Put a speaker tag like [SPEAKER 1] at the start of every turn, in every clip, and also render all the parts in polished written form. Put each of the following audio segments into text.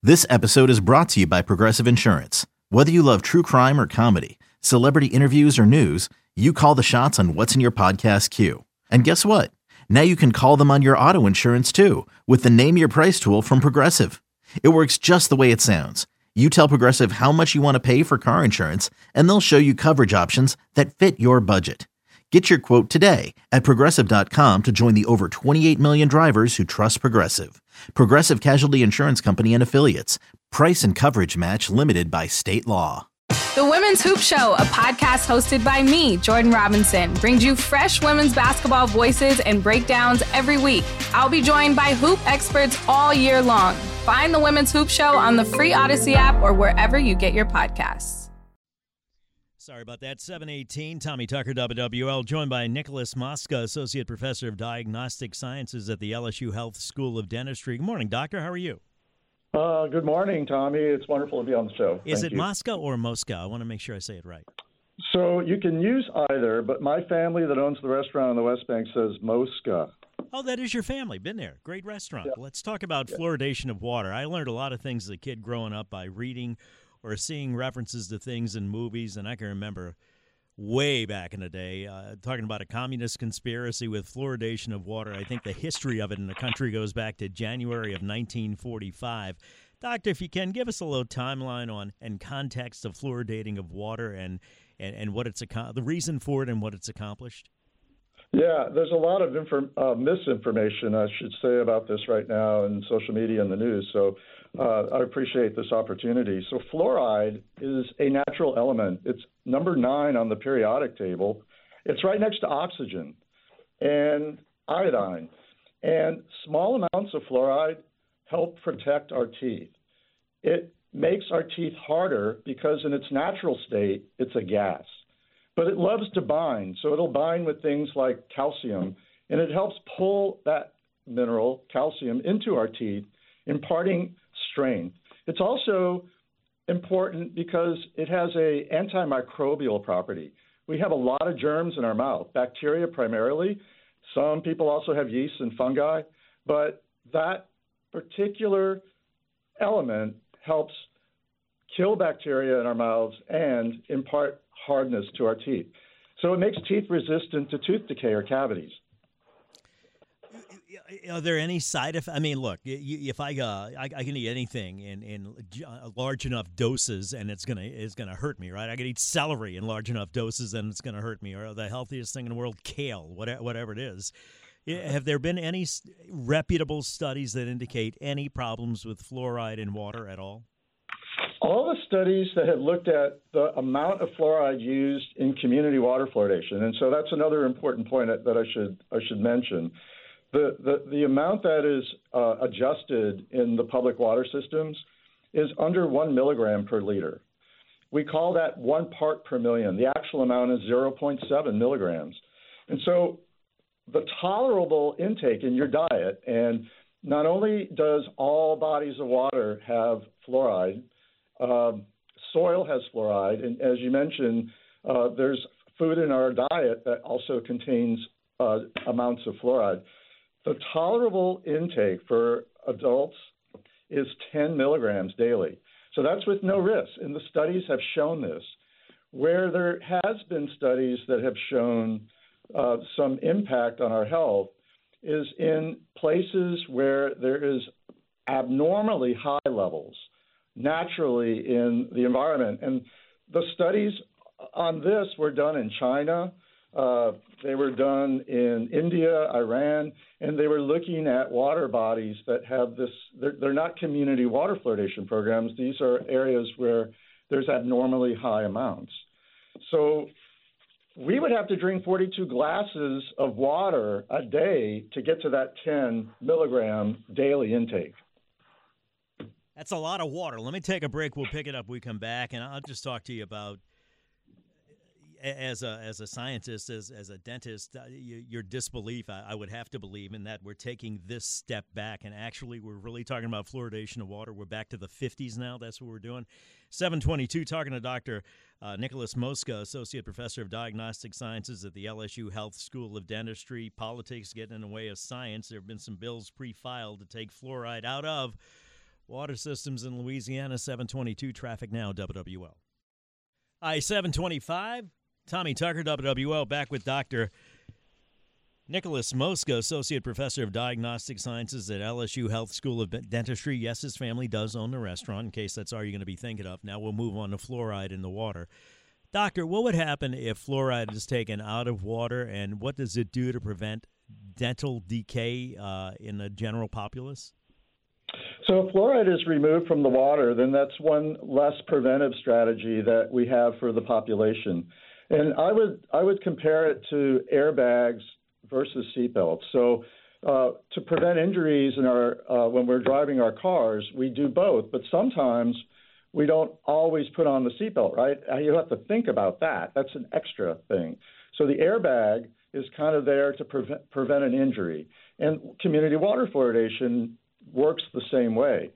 [SPEAKER 1] This episode is brought to you by Progressive Insurance. Whether you love true crime or comedy, celebrity interviews or news, you call the shots on what's in your podcast queue. And guess what? Now you can call them on your auto insurance too with the Name Your Price tool from Progressive. It works just the way it sounds. You tell Progressive how much you want to pay for car insurance, and they'll show you coverage options that fit your budget. Get your quote today at Progressive.com to join the over 28 million drivers who trust Progressive. Progressive Casualty Insurance Company and Affiliates. Price and coverage match limited by state law.
[SPEAKER 2] The Women's Hoop Show, a podcast hosted by me, Jordan Robinson, brings you fresh women's basketball voices and breakdowns every week. I'll be joined by hoop experts all year long. Find the Women's Hoop Show on the free Odyssey app or wherever you get your podcasts.
[SPEAKER 3] Sorry about that. 7:18, Tommy Tucker, WWL, joined by Nicholas Mosca, Associate Professor of Diagnostic Sciences at the LSU Health School of Dentistry. Good morning, Doctor. How are you?
[SPEAKER 4] Good morning, Tommy. It's wonderful to be on the show.
[SPEAKER 3] Is it Mosca or Mosca? I want to make sure I say it right.
[SPEAKER 4] So you can use either, but my family that owns the restaurant on the West Bank says Mosca.
[SPEAKER 3] Oh, that is your family. Been there. Great restaurant.
[SPEAKER 4] Yeah.
[SPEAKER 3] Let's talk about fluoridation of water. I learned a lot of things as a kid growing up by reading or seeing references to things in movies, and I can remember way back in the day talking about a communist conspiracy with fluoridation of water. I think the history of it in the country goes back to January of 1945. Doctor, if you can, give us a little timeline on and context of fluoridating of water and what it's the reason for it and what it's accomplished.
[SPEAKER 4] Yeah, there's a lot of misinformation, I should say, about this right now in social media and the news. So I appreciate this opportunity. So fluoride is a natural element. It's number 9 on the periodic table. It's right next to oxygen and iodine. And small amounts of fluoride help protect our teeth. It makes our teeth harder because in its natural state, it's a gas. But it loves to bind, so it'll bind with things like calcium, and it helps pull that mineral, calcium, into our teeth, imparting strength. It's also important because it has an antimicrobial property. We have a lot of germs in our mouth, bacteria primarily. Some people also have yeast and fungi, but that particular element helps kill bacteria in our mouths and impart hardness to our teeth. So it makes teeth resistant to tooth decay or cavities.
[SPEAKER 3] Are there any side effects? I mean, look, if I can eat anything in large enough doses and it's gonna hurt me, right? I can eat celery in large enough doses and it's gonna hurt me, or the healthiest thing in the world, kale, whatever it is. Have there been any reputable studies that indicate any problems with fluoride in water at all?
[SPEAKER 4] All the studies that have looked at the amount of fluoride used in community water fluoridation, and so that's another important point that I should mention. The amount that is adjusted in the public water systems is under 1 milligram per liter. We call that 1 part per million. The actual amount is 0.7 milligrams. And so the tolerable intake in your diet, and not only does all bodies of water have fluoride, soil has fluoride, and as you mentioned, there's food in our diet that also contains amounts of fluoride. The tolerable intake for adults is 10 milligrams daily. So that's with no risk, and the studies have shown this. Where there has been studies that have shown some impact on our health is in places where there is abnormally high levels naturally in the environment. And the studies on this were done in China, they were done in India, Iran, and they were looking at water bodies that have this, they're not community water fluoridation programs. These are areas where there's abnormally high amounts. So we would have to drink 42 glasses of water a day to get to that 10 milligram daily intake.
[SPEAKER 3] That's a lot of water. Let me take a break. We'll pick it up. We come back, and I'll just talk to you about, as a scientist, as a dentist, your disbelief. I would have to believe in that we're taking this step back, and actually we're really talking about fluoridation of water. We're back to the 50s now. That's what we're doing. 722, talking to Dr. Nicholas Mosca, Associate Professor of Diagnostic Sciences at the LSU Health School of Dentistry. Politics getting in the way of science. There have been some bills pre-filed to take fluoride out of Water systems in Louisiana, 722 traffic now, WWL. I-725, Tommy Tucker, WWL, back with Dr. Nicholas Mosca, Associate Professor of Diagnostic Sciences at LSU Health School of Dentistry. Yes, his family does own the restaurant, in case that's all you're going to be thinking of. Now we'll move on to fluoride in the water. Doctor, what would happen if fluoride is taken out of water, and what does it do to prevent dental decay in the general populace?
[SPEAKER 4] So if fluoride is removed from the water, then that's one less preventive strategy that we have for the population. And I would compare it to airbags versus seatbelts. So to prevent injuries in our when we're driving our cars, we do both. But sometimes we don't always put on the seatbelt, right? You have to think about that. That's an extra thing. So the airbag is kind of there to prevent an injury. And community water fluoridation works the same way.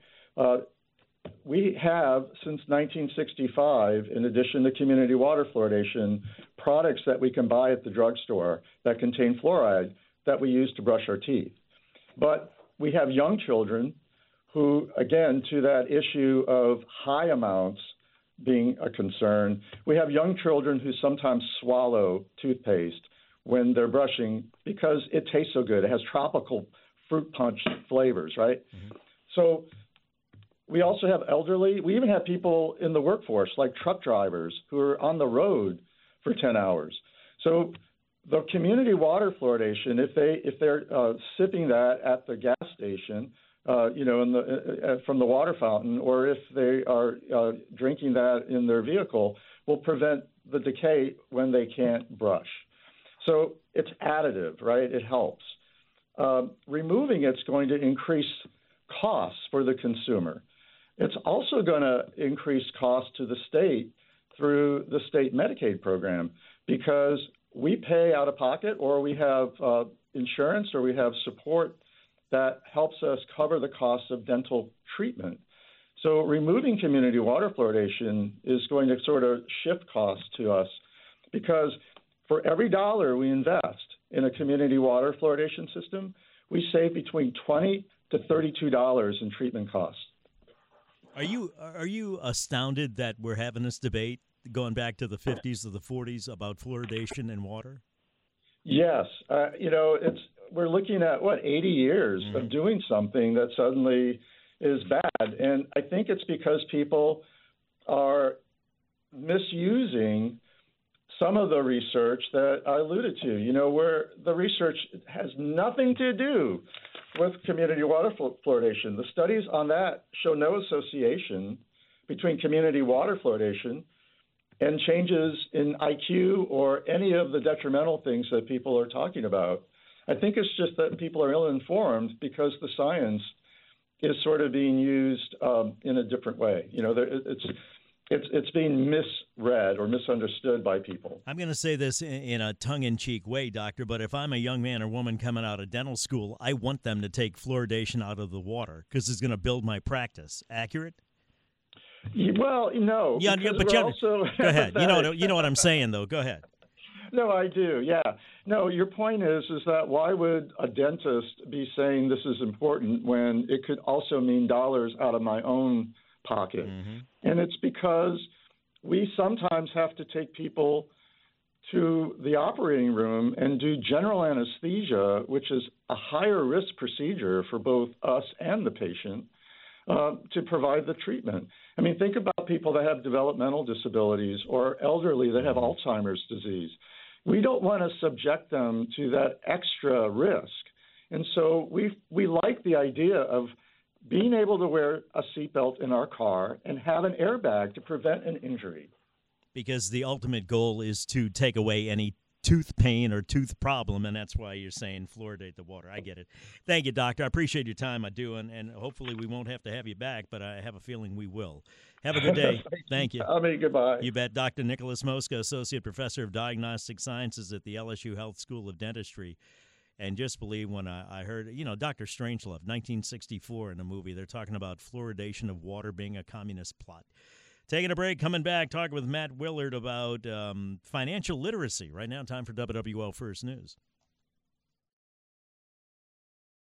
[SPEAKER 4] We have, since 1965, in addition to community water fluoridation, products that we can buy at the drugstore that contain fluoride that we use to brush our teeth. But we have young children who, again, to that issue of high amounts being a concern, we have young children who sometimes swallow toothpaste when they're brushing because it tastes so good. It has tropical fruit punch flavors, right? Mm-hmm. So we also have elderly. We even have people in the workforce, like truck drivers, who are on the road for 10 hours. So the community water fluoridation, if they're sipping that at the gas station, from the water fountain, or if they are drinking that in their vehicle, will prevent the decay when they can't brush. So it's additive, right? It helps. Removing it's going to increase costs for the consumer. It's also going to increase costs to the state through the state Medicaid program because we pay out of pocket, or we have insurance, or we have support that helps us cover the cost of dental treatment. So removing community water fluoridation is going to sort of shift costs to us because for every dollar we invest in a community water fluoridation system, we save between $20 to $32 in treatment costs.
[SPEAKER 3] Are you astounded that we're having this debate going back to the 50s or the 40s about fluoridation in water?
[SPEAKER 4] Yes. We're looking at, 80 years of doing something that suddenly is bad. And I think it's because people are misusing some of the research that I alluded to, where the research has nothing to do with community water fluoridation. The studies on that show no association between community water fluoridation and changes in IQ or any of the detrimental things that people are talking about. I think it's just that people are ill-informed because the science is sort of being used in a different way. It's being misread or misunderstood by people.
[SPEAKER 3] I'm going to say this in a tongue-in-cheek way, Doctor, but if I'm a young man or woman coming out of dental school, I want them to take fluoridation out of the water because it's going to build my practice. Accurate?
[SPEAKER 4] Well, no.
[SPEAKER 3] Yeah, but go ahead. You know what I'm saying, though. Go ahead.
[SPEAKER 4] No, I do. Yeah. No, your point is that why would a dentist be saying this is important when it could also mean dollars out of my own pocket? Mm-hmm. And it's because we sometimes have to take people to the operating room and do general anesthesia, which is a higher risk procedure for both us and the patient, to provide the treatment. I mean, think about people that have developmental disabilities or elderly that have Alzheimer's disease. We don't want to subject them to that extra risk. And so we like the idea of being able to wear a seatbelt in our car and have an airbag to prevent an injury.
[SPEAKER 3] Because the ultimate goal is to take away any tooth pain or tooth problem, and that's why you're saying fluoridate the water. I get it. Thank you, Doctor. I appreciate your time. I do, and hopefully we won't have to have you back, but I have a feeling we will. Have a good day. Thank you.
[SPEAKER 4] Goodbye.
[SPEAKER 3] You bet. Dr. Nicholas Mosca, Associate Professor of Diagnostic Sciences at the LSU Health School of Dentistry. And just believe when I heard, Dr. Strangelove, 1964 in the movie, they're talking about fluoridation of water being a communist plot. Taking a break, coming back, talking with Matt Willard about financial literacy. Right now, time for WWL First News.